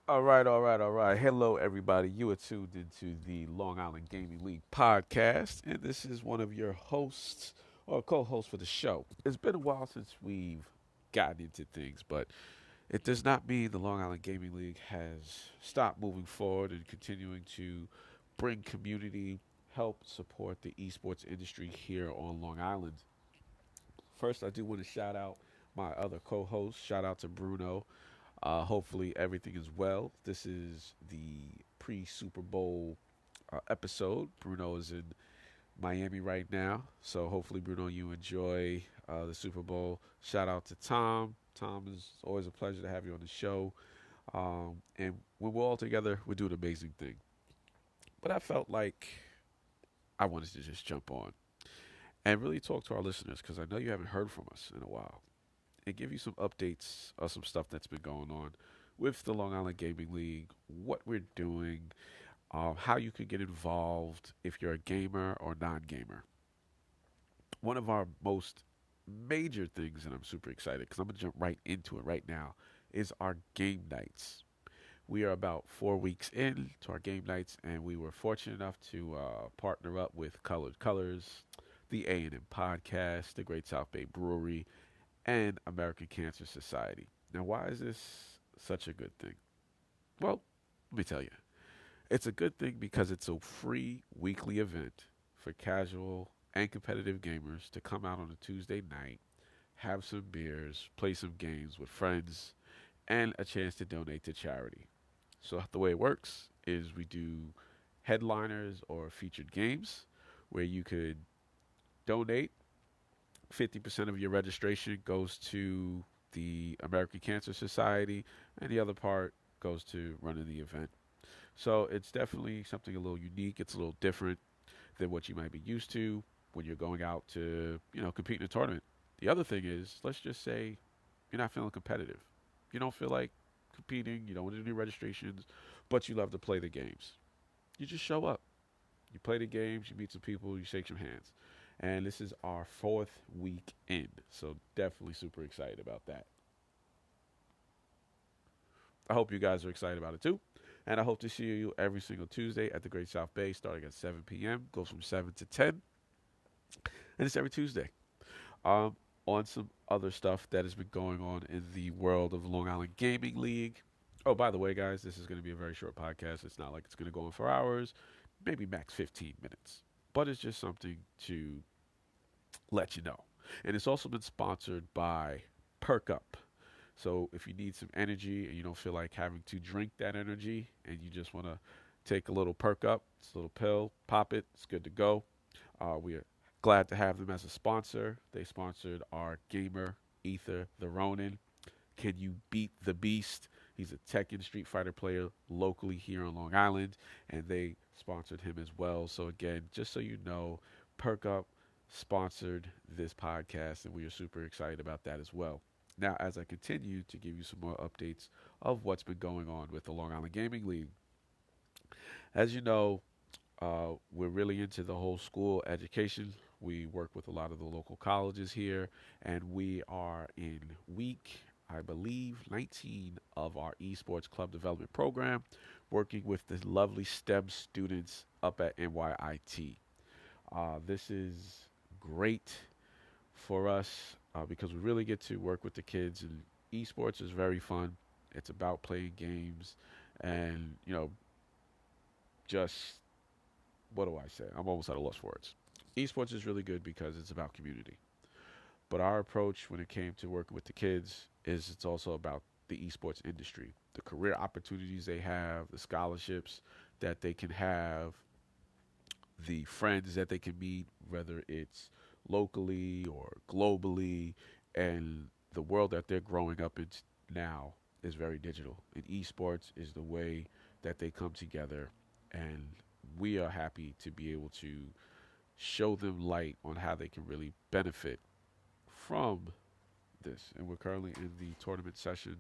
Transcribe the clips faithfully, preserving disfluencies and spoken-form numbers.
All right, all right, all right. Hello, everybody. You are tuned into the Long Island Gaming League podcast, and this is one of your hosts or co-hosts for the show. It's been a while since we've gotten into things, but it does not mean the Long Island Gaming League has stopped moving forward and continuing to bring community, help support the esports industry here on Long Island. First, I do want to shout out my other co-host. Shout out to Bruno. Uh, hopefully everything is well. This is the pre-Super Bowl uh, episode. Bruno is in Miami right now, so hopefully Bruno, you enjoy uh, the Super Bowl. Shout out to Tom. Tom, is always a pleasure to have you on the show. Um, and when we're all together, we do an amazing thing. But I felt like I wanted to just jump on and really talk to our listeners because I know you haven't heard from us in a while and give you some updates of some stuff that's been going on with the Long Island Gaming League, what we're doing, um, how you can get involved if you're a gamer or non gamer. One of our most major things, and I'm super excited because I'm going to jump right into it right now, is our game nights. We are about four weeks in to our game nights, and we were fortunate enough to uh, partner up with Colored Colors, the A and M Podcast, the Great South Bay Brewery, and American Cancer Society. Now, why is this such a good thing? Well, let me tell you. It's a good thing because it's a free weekly event for casual and competitive gamers to come out on a Tuesday night, have some beers, play some games with friends, and a chance to donate to charity. So, the way it works is we do headliners or featured games where you could donate. fifty percent of your registration goes to the American Cancer Society, and the other part goes to running the event. So it's definitely something a little unique. It's a little different than what you might be used to when you're going out to, you know, compete in a tournament. The other thing is, let's just say you're not feeling competitive. You don't feel like competing. You don't want to do registrations, but you love to play the games. You just show up. You play the games. You meet some people. You shake some hands. And this is our fourth week in. So definitely super excited about that. I hope you guys are excited about it too. And I hope to see you every single Tuesday at the Great South Bay starting at seven p m. Goes from seven to ten. And it's every Tuesday. Um, on some other stuff that has been going on in the world of Long Island Gaming League. Oh, by the way, guys, this is going to be a very short podcast. It's not like it's going to go on for hours, maybe max fifteen minutes. But it's just something to let you know. And it's also been sponsored by Perk Up. So if you need some energy and you don't feel like having to drink that energy and you just want to take a little Perk Up, it's a little pill, pop it, it's good to go. Uh, we are glad to have them as a sponsor. They sponsored our gamer, Ether the Ronin. Can you beat the beast? He's a Tekken Street Fighter player locally here on Long Island, and they sponsored him as well. So again, just so you know, Perk Up sponsored this podcast, and we are super excited about that as well. Now, as I continue to give you some more updates of what's been going on with the Long Island Gaming League, as you know, uh, we're really into the whole school education. We work with a lot of the local colleges here, and we are in week, I believe, nineteen of our esports club development program, working with the lovely STEM students up at N Y I T. Uh, this is great for us uh, because we really get to work with the kids, and esports is very fun. It's about playing games and, you know, just what do I say? I'm almost at a loss for words. Esports is really good because it's about community. But our approach when it came to working with the kids is it's also about the esports industry, the career opportunities they have, the scholarships that they can have, the friends that they can meet, whether it's locally or globally, and the world that they're growing up in now is very digital. And esports is the way that they come together, and we are happy to be able to show them light on how they can really benefit from this. And we're currently in the tournament session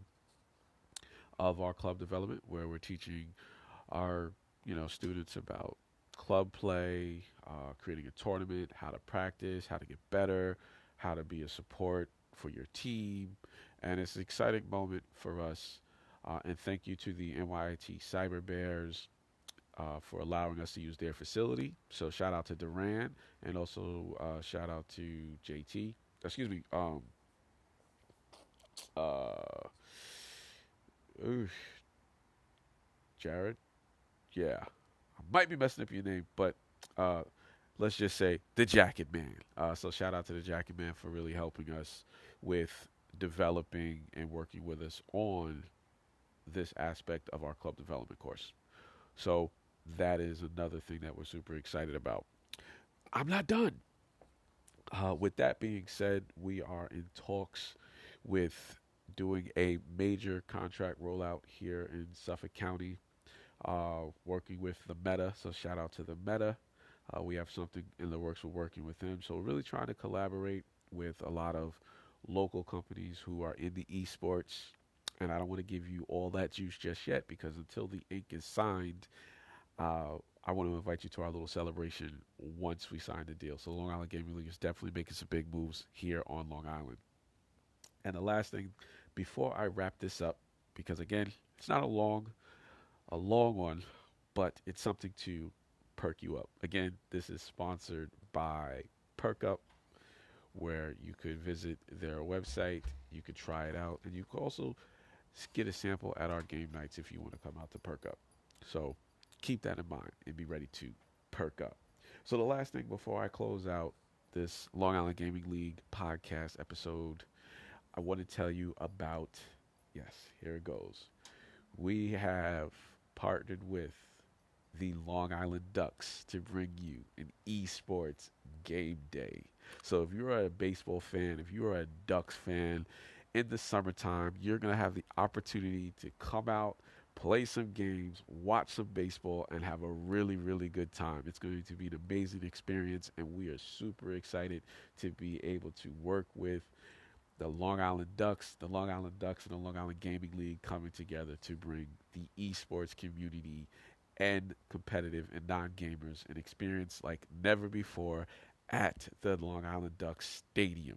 of our club development where we're teaching our you know students about club play, uh, creating a tournament, how to practice, how to get better, how to be a support for your team, and it's an exciting moment for us Uh, and thank you to the N Y T Cyber Bears uh, for allowing us to use their facility. So shout out to Duran, and also uh, shout out to J T. Excuse me, um, uh, oof, Jared. Yeah, I might be messing up your name, but uh, let's just say the Jacket Man. Uh, so shout out to the Jacket Man for really helping us with developing and working with us on this aspect of our club development course. So that is another thing that we're super excited about. I'm not done. Uh, with that being said, we are in talks with doing a major contract rollout here in Suffolk County, uh, working with the Meta. So shout out to the Meta. Uh, we have something in the works. We're working with them. So we're really trying to collaborate with a lot of local companies who are in the esports. And I don't want to give you all that juice just yet, because until the ink is signed, uh, I want to invite you to our little celebration once we sign the deal. So Long Island Gaming League is definitely making some big moves here on Long Island. And the last thing, before I wrap this up, because again, it's not a long, a long one, but it's something to perk you up. Again, this is sponsored by Perk Up, where you could visit their website, you could try it out, and you could also get a sample at our game nights if you want to come out to Perk Up. So keep that in mind and be ready to perk up. So the last thing before I close out this Long Island Gaming League podcast episode, I want to tell you about, yes, here it goes. We have partnered with the Long Island Ducks to bring you an esports game day. So if you're a baseball fan, if you're a Ducks fan, in the summertime, you're going to have the opportunity to come out, play some games, watch some baseball, and have a really, really good time. It's going to be an amazing experience, and we are super excited to be able to work with the Long Island Ducks, the Long Island Ducks and the Long Island Gaming League coming together to bring the esports community and competitive and non-gamers an experience like never before at the Long Island Ducks Stadium.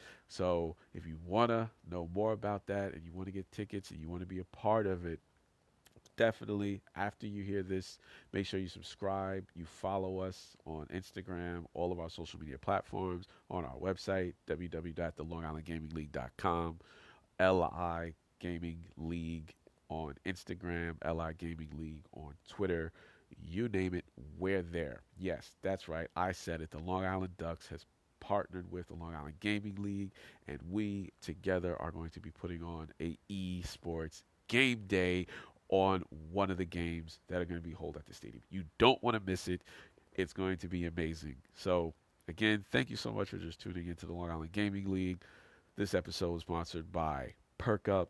So if you want to know more about that and you want to get tickets and you want to be a part of it, definitely after you hear this, make sure you subscribe, you follow us on Instagram, all of our social media platforms, on our website, w w w dot the long island gaming league dot com, L I Gaming League on Instagram, L I Gaming League on Twitter. You name it, we're there. Yes, that's right. I said it. The Long Island Ducks has partnered with the Long Island Gaming League, and we together are going to be putting on a esports game day on one of the games that are going to be held at the stadium. You don't want to miss it. It's going to be amazing. So again, thank you so much for just tuning into the Long Island Gaming League. This episode was sponsored by Perk Up,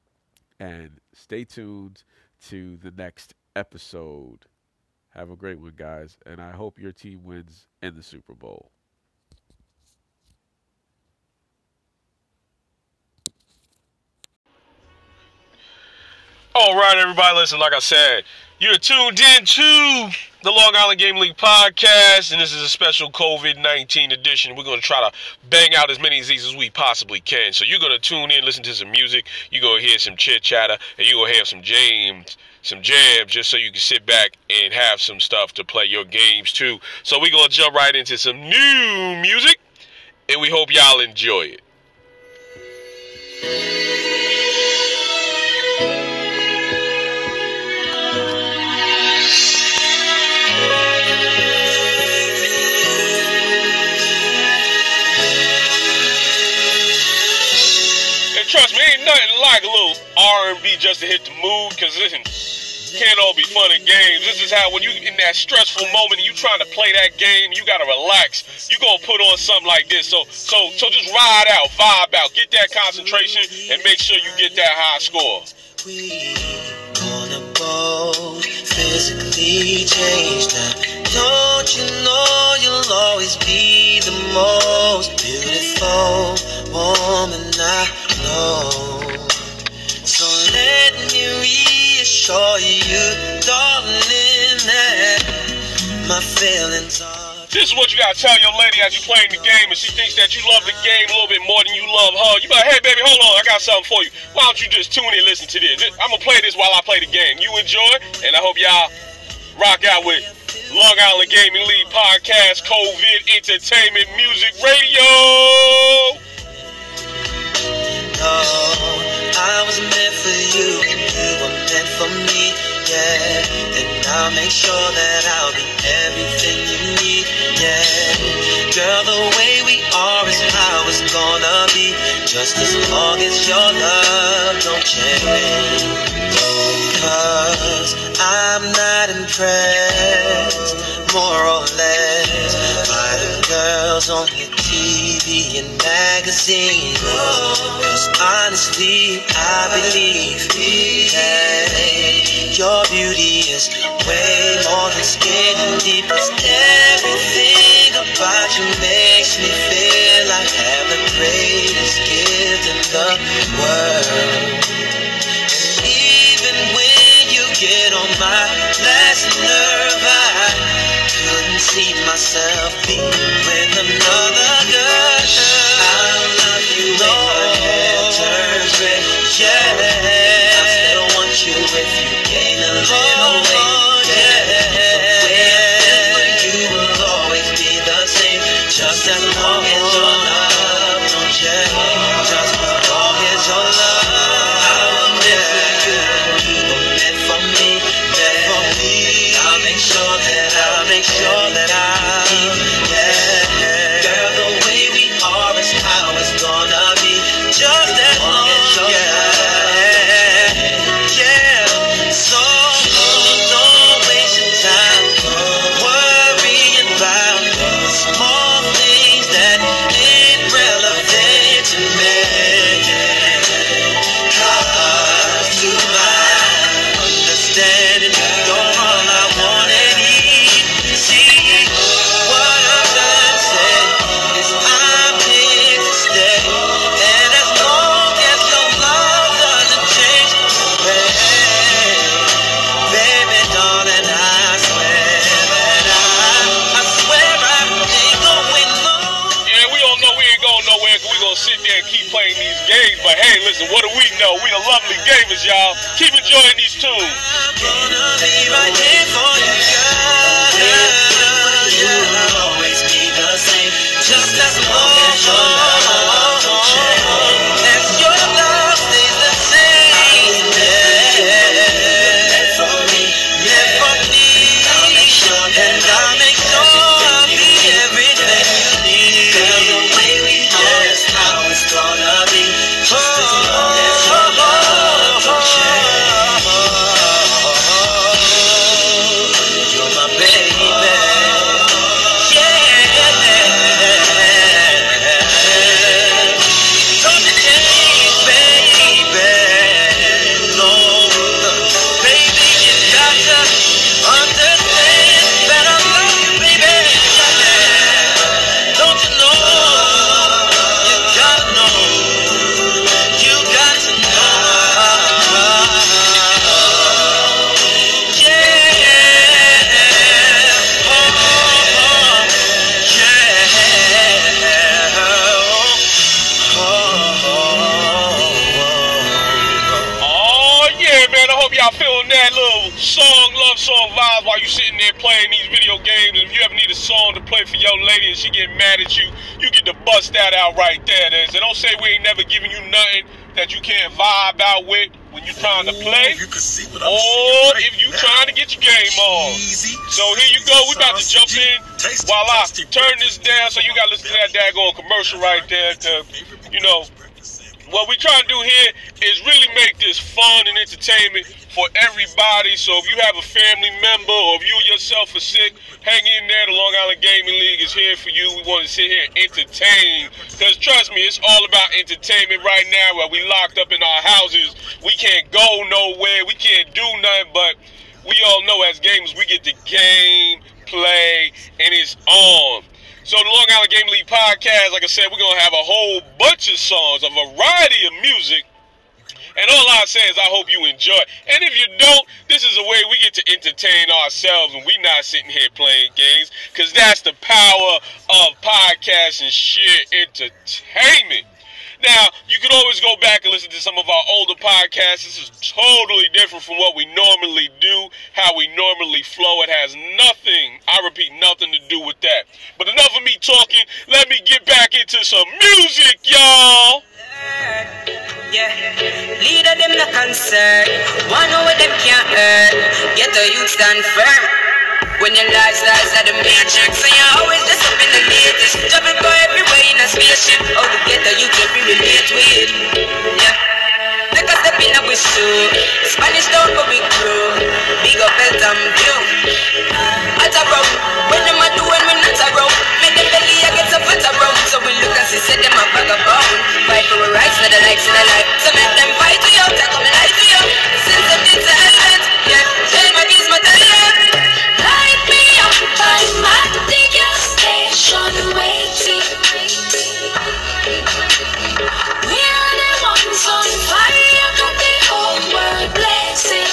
and stay tuned to the next episode. Have a great one, guys, and I hope your team wins in the Super Bowl. All right, everybody, listen, like I said, you're tuned in to the Long Island Game League podcast, and this is a special COVID nineteen edition. We're going to try to bang out as many of these as we possibly can. So you're going to tune in, listen to some music, you're going to hear some chit-chatter, and you're going to have some jams, some jams, just so you can sit back and have some stuff to play your games, too. So we're going to jump right into some new music, and we hope y'all enjoy it. Trust me, ain't nothing like a little R and B just to hit the mood, because listen, can't all be fun and games. This is how when you in that stressful moment and you trying to play that game, you gotta relax. You gonna put on something like this. So so so just ride out, vibe out, get that concentration, and make sure you get that high score. We wanna both physically change now. Don't you know you'll always be the most beautiful woman I know? So let me reassure you, darling, that my feelings are This is what you gotta tell your lady as you playing the game, and she thinks that you love the game a little bit more than you love her. You be like, hey baby, hold on, I got something for you. Why don't you just tune in and listen to this? I'm gonna play this while I play the game. You enjoy, and I hope y'all rock out with Long Island Gaming League Podcast, COVID Entertainment Music Radio. Oh, I was meant for you, you were meant for me, yeah. And I'll make sure that I'll be everything you need, yeah. Girl, the way we are is how it's gonna be, just as long as your love don't change. Cause I'm not impressed, more or less, by the girls on your T V and magazines. Cause honestly, I believe that your beauty is way more than skin deep. Cause everything about you makes me feel I have the greatest gift in the world. And even when you get on my last nerve, I couldn't see myself being with another girl. I love you when my head turns red, yeah. I still want you if you gain a little weight, yeah. The way I feel for you will always be the same, just as long as your love don't change, just as long as your love. I will live for you, you were meant for me, meant for me. I'll make sure that I'll make sure that I, yeah. Girl, the way we are is how it's gonna be, just as long as you're, yeah, yeah. So don't waste your time worrying about the small things that ain't relevant to me. Cause to my understanding, you're all I want and need. See, what I'm trying to say is I'm here to stay, and as long as your love doesn't change, hey, baby darling, I swear that I, I swear I ain't going nowhere. Yeah, we don't know we ain't going nowhere because we gonna sit there and keep playing these games. But hey, listen, what do we know? We the lovely gamers, y'all. Keep enjoying these tunes. I'm gonna be right here for you, girl. You will always be the same, just as long as your love don't change, as your love stays the same. Yeah, meant for me, meant for me. I'll make sure that I'll make sure I'll be everything you need. Girl, the way we are is how it's gonna be, just as long as your love don't change. You're my baby, yeah. Don't you change, baby. No, baby, you got to understand that I love you, baby. Don't you know? You gotta know. You got to know. Yeah. Oh, yeah. Oh yeah, man. I hope y'all feeling that little song, love song vibe while you sitting there playing these video games. And if you ever need a song to play for your lady and she get mad at you, you get to bust that out right there. Then. So don't say we ain't never giving you nothing that you can't vibe out with when you trying to play, You can see what I'm or seeing right if you now. trying to get your game on. Easy. So here you go. We about to jump in Tasty, while I tasty turn this breakfast. down. So you got to listen to that daggone commercial right there. To, you know, what we trying to do here is really make this fun and entertainment for everybody. So if you have a family member or if you yourself are sick, hang in there. The Long Island Gaming League is here for you. We want to sit here and entertain. Because trust me, it's all about entertainment right now. While we locked up in our houses, we can't go nowhere. We can't do nothing. But we all know as gamers, we get the game, play, and it's on. So the Long Island Gaming League Podcast, like I said, we're going to have a whole bunch of songs, a variety of music. And all I say is I hope you enjoy. And if you don't, this is a way we get to entertain ourselves when we not sitting here playing games, because that's the power of podcasts and sheer entertainment. Now, you can always go back and listen to some of our older podcasts. This is totally different from what we normally do, how we normally flow. It has nothing, I repeat, nothing to do with that. But enough of me talking. Let me get back into some music, y'all. Yeah, leader them not concerned. One over them can't earn. Get the youth stand firm. When your lifestyle's like the matrix and you're always just up in the latest, jumping for everywhere in a spaceship. How to get the youth every relate with. Yeah, take a step in a we show. Spanish down but we grow. Big up Eltham view. At a round, when them a do when we not around. Make them belly I get some fat around. So we look and see, say them a vagabond. Fight for our rights, not the likes in the life. So make them fight to you, take come and lie to you. Since them did the element, yeah, change my keys, my talent. Light me up by my digger station waiting. We are the ones on fire, got the whole world blazing.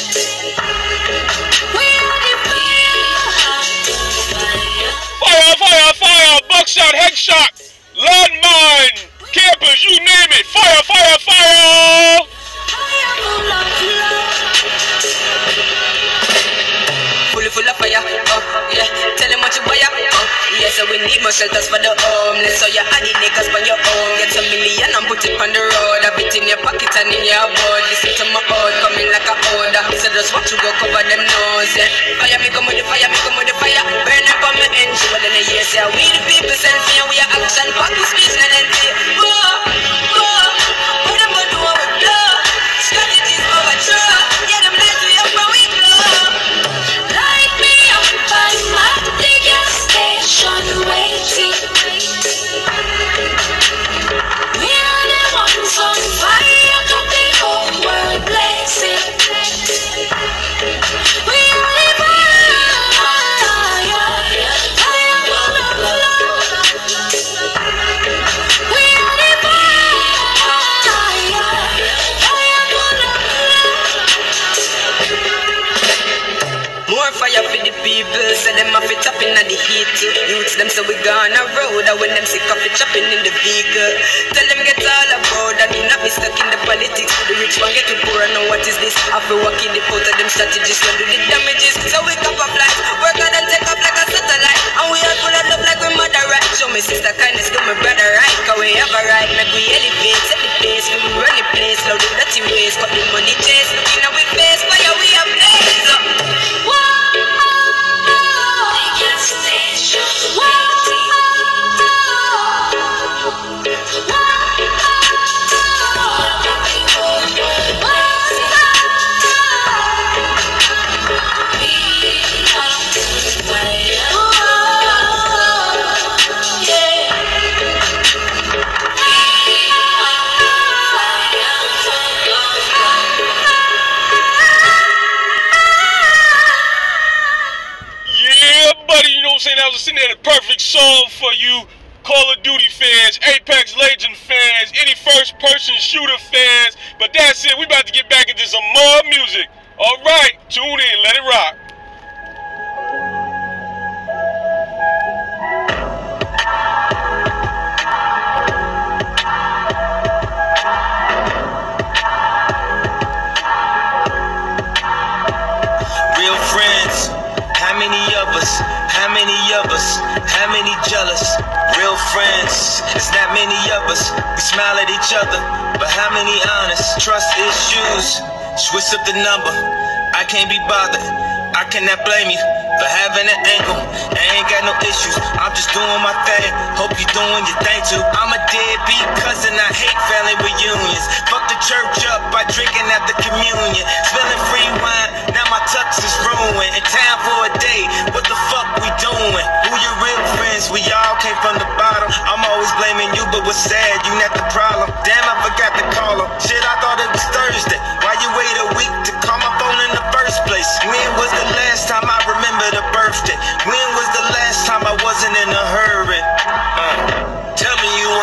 We are the fire, Fire, fire, fire, buckshot, headshot, landmine, campers, you name it. Fire, fire, fire. fire full of love. Fully full of fire, oh, yeah. Tell them what you buy, oh, yeah. So we need more shelters for the homeless. So you add the niggas for your own. Get a million and put it on the road. Have it in your pocket and in your board. Listen to my old, coming like a order. So just watch you go cover them nose, yeah. Fire me come with the fire, me come with the fire. Burn up on my engine, well in the years, yeah. We the people send me and we are action. Fuck the speech, and then say, whoa, whoa. What them gonna do when we blow? Strategies overthrow. Yeah, them lies we up and we glow. Light me up by my digger station waiting. We are the ones on fire, got the whole world blazing. We are the fire, fire full of love. We are the fire, fire full of love. More fire for the people, so them have it chopping at the heat. Youths them so we gone a road, and when them sick of it chopping in the vehicle. Tell them get all about that, do not be stuck in the politics. The rich one get to poor, and know what is this? After walking the out of them strategies, so do the damages. So we cup up life, work hard and take up like a satellite. And we all full of love like we mother right. Show me sister kindness, do my brother right. Cause we have a right, make we elevate, set the pace. We will run the place, load the dirty ways. Cut the money chase, looking at we face. Fire we have blaze up. That was sitting there, the perfect song for you Call of Duty fans, Apex Legend fans, any first person shooter fans. But that's it, we about to get back into some more music. Alright, tune in, let it rock. Real friends, how many of us? How many of us? How many jealous? Real friends, it's not many of us. We smile at each other, but how many honest? Trust issues, switch up the number. I can't be bothered. I cannot blame you for having an angle. I ain't got no issues. I'm just doing my thing. Hope you doing your thing too. I'm a deadbeat cousin. I hate family reunions. Fuck the church up by drinking at the communion. Spilling free wine. Now my tux is ruined. In town for a day. What the fuck we doing? Who your real friends? We all came from the bottom. I'm always blaming you, but what's sad? You not the problem. Damn, I forgot to call him. Shit, I thought it was Thursday. Why you wait a week to call my phone in the first place? When was the last time I remember the birthday? When was the last time I wasn't in a hurry? Uh, tell me you want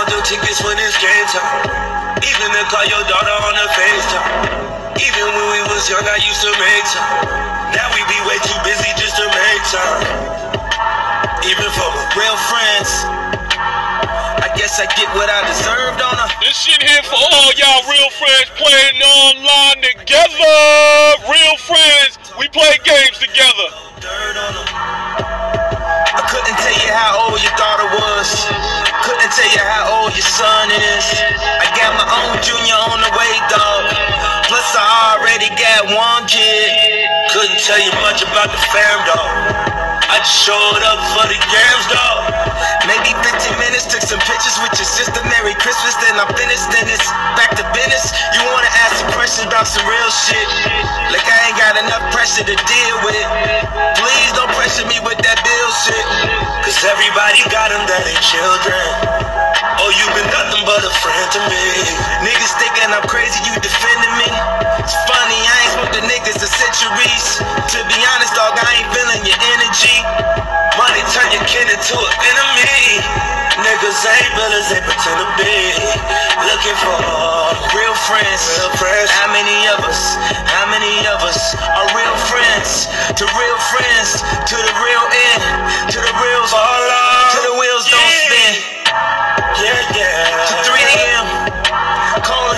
bought your tickets when it's game time. Even to call your daughter on the FaceTime. Even when we was young, I used to make time. Now we be way too busy just to make time. Even for my real friends, I guess I get what I deserved on her. This shit here for all y'all real friends playing online together. Real friends, we play games together. Dirt on her. I couldn't tell you how old your daughter was. Couldn't tell you how old your son is. I got my own junior on the way, dog. Plus I already got one kid. Couldn't tell you much about the fam, dog. I just showed up for the games, dog. Maybe fifteen minutes, took some pictures with your sister. Merry Christmas, then I'm finished, then it's back to business. You wanna ask some questions about some real shit? Like I ain't got enough pressure to deal with. Please don't pressure me with that bill shit. Cause everybody got them that ain't children. Oh, you been nothing but a friend to me. Niggas thinking I'm crazy, you defending me. It's funny, I ain't smoked the niggas in centuries. To be honest, dog, I ain't feeling your energy. Money turn your kid into an enemy. Niggas ain't villains, they pretend to be. Looking for real friends. Real friends. How many of us, how many of us are real friends? To real friends, to the real end, to the reals fall off, to the wheels don't yeah. spin. Yeah, yeah. To three a.m. calling.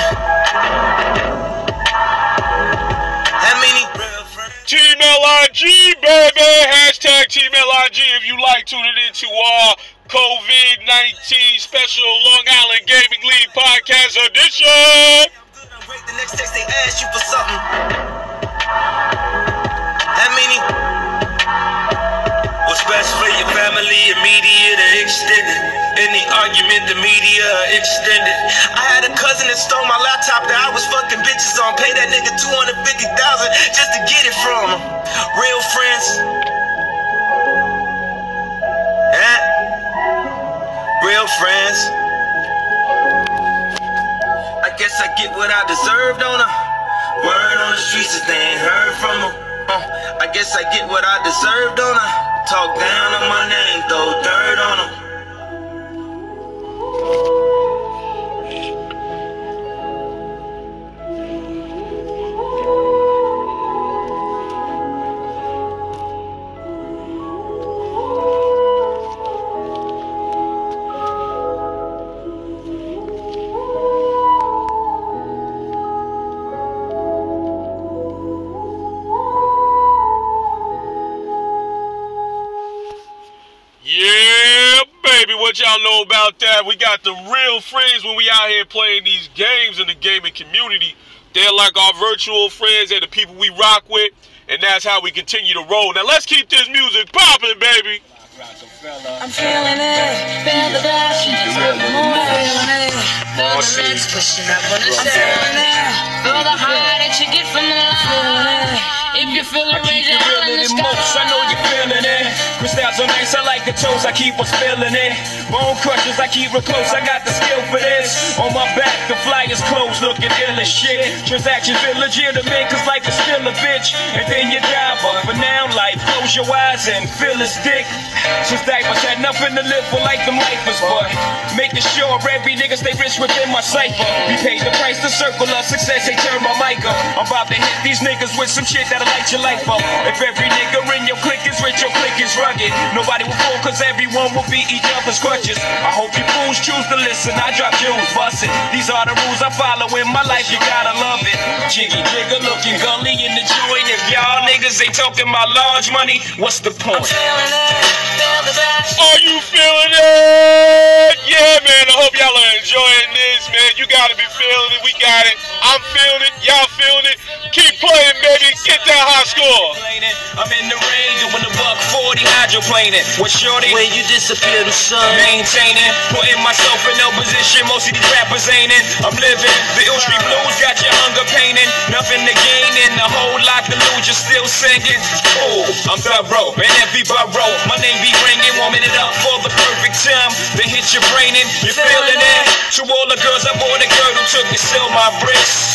How many real friends? Team L I G, baby. Hashtag Team L I G if you like tuning into our COVID nineteen special Long Island Gaming League podcast edition. The next text they ask you for something. How many? What's best for your family, immediate or extended? Any argument, the media extended. I had a cousin that stole my laptop that I was fucking bitches on. Pay that nigga two hundred fifty thousand dollars just to get it from him. Real friends. Huh? Real friends. I guess I get what I deserved on her. Word on the streets if they ain't heard from her. Uh, I guess I get what I deserved on her. Talk down on my name, throw dirt on them. What y'all know about that? We got the real friends when we out here playing these games in the gaming community. They're like our virtual friends. They're the people we rock with, and that's how we continue to roll. Now let's keep this music popping, baby. I'm feeling it, feel the passion, I'm feeling it, feel the legs pushing up on the stairs. I'm feeling it, feel the high that you get from the line. If you feel it, raise your hand in the sky. I know you're feeling it. Crystals so nice, I like the toes, I keep on spilling it. Bone crushers, I keep real close, I got the skill for this. On my back, the flyers closed, looking ill as shit. Transactions feel legitimate, cause life is still a bitch. And then you die, but for now, life, close your eyes and feel his dick. Since diapers had nothing to live for like them lifers, but making sure every nigga stay rich within my cipher. We paid the price to circle of success, they turn my mic up. I'm about to hit these niggas with some shit that'll light your life up. If every nigga in your clique is rich, your clique is rugged. Nobody will fall cause everyone will be each other's crutches. I hope you fools choose to listen, I drop jewels, bust it. These are the rules I follow in my life, you gotta love it. Jiggy jigger looking gully in the joint. If y'all niggas ain't talking about large money, what's the point? I'm feeling it, feel the passion. Are you feeling it? Yeah, man, I hope y'all are enjoying this, man. You gotta be feeling it, we got it. I'm feeling it, y'all feeling it. Keep playing, baby, get that high score. I'm in the rain doing the buck forty hydroplaning. What shorty? When you disappear, the sun. Maintaining, putting myself in no position. Most of these rappers ain't in. I'm living. The ill street blues got your hunger painting. Nothing to gain and a whole lot to lose. You're still singing. Oh, I'm thorough and every borough. My name be ringing, warming it up for the perfect time. They hit your brain and you're feeling it. To all the girls, I bought a girl who took me sell my bricks. No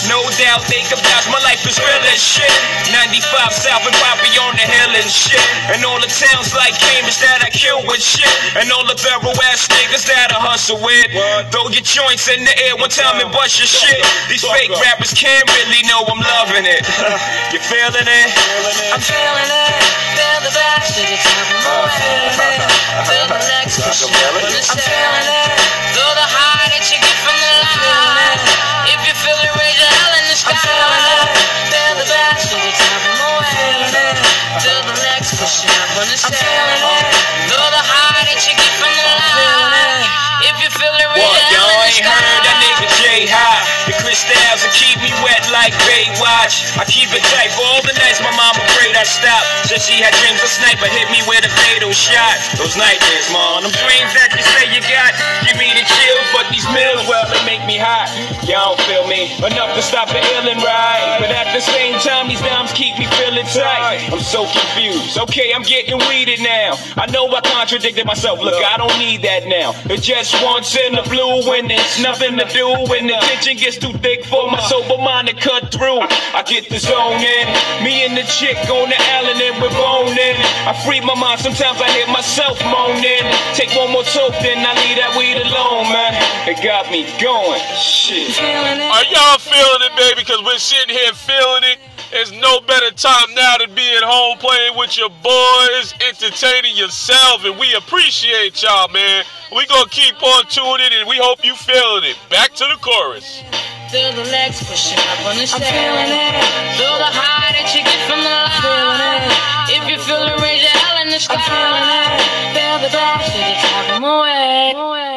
doubt, they can vouch. My life is real as shit. ninety-five South and Poppy on the hill and shit. And all the towns like Cambridge that I kill with shit. And all the barrel ass niggas that I hustle with. Throw your joints in the air one time and bust your shit. These fake rappers can't really know I'm loving it. You feeling it? I'm feeling it. Feel the back to the top. I'm more feeling it. Feel the legs pushing up on the set. I'm feeling it. Feel the high that you get from the line. If you feel it, raise your hell in the sky. I'm feeling it. Feel the back to the top. I'm more feeling it. Feel the legs pushing up on the set. I'm feeling it. Feel the high that you get from the line. If you feel it, raise your hell in the sky. Y'all ain't heard that nigga Jay High. The crystals will keep me wet like Baywatch. I keep it tight for all the nights my mama prayed I stop. Said she had dreams a sniper hit me with a fatal shot. Those nightmares, man, them dreams that you say you got give me the chills, but these pills, well, they make me hot. Y'all don't feel me enough to stop the ill and right, but at the same time these dimes keep me feeling tight. I'm so confused. Okay, I'm getting weeded now. I know I contradicted myself. Look, I don't need that now. It's just once in the blue when there's nothing to do, when the tension gets too thick for my sober mind to cut through. I get the zone in. Me and the chick on the island and we're boning. I free my mind. Sometimes I hear myself moaning. Take one more toke, then I leave that weed alone, man. It got me going. Shit. Are y'all feeling it, baby? Because we're sitting here feeling it. There's no better time now than being home playing with your boys, entertaining yourself, and we appreciate y'all, man. We gonna keep on tuning and we hope you feeling it. Back to the chorus. Feel the legs pushing up on the set. I'm feeling it. Feel the high that you get from the line. If you feel it, raise your hell in the sky. I'm feeling it. Feel the back to the top. I'm away.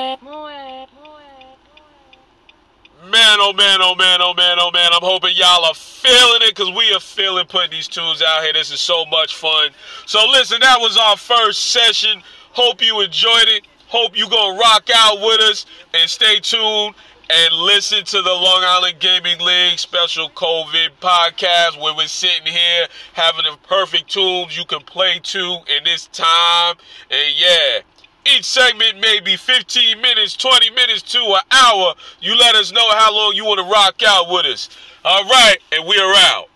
Man, oh man, oh man, oh man, oh man. I'm hoping y'all are feeling it because we are feeling putting these tunes out here. This is so much fun. So listen, that was our first session. Hope you enjoyed it. Hope you gonna rock out with us and stay tuned and listen to the Long Island Gaming League special COVID podcast where we're sitting here having the perfect tunes you can play to in this time. And yeah, each segment may be fifteen minutes, twenty minutes to an hour. You let us know how long you want to rock out with us. All right, and we are out.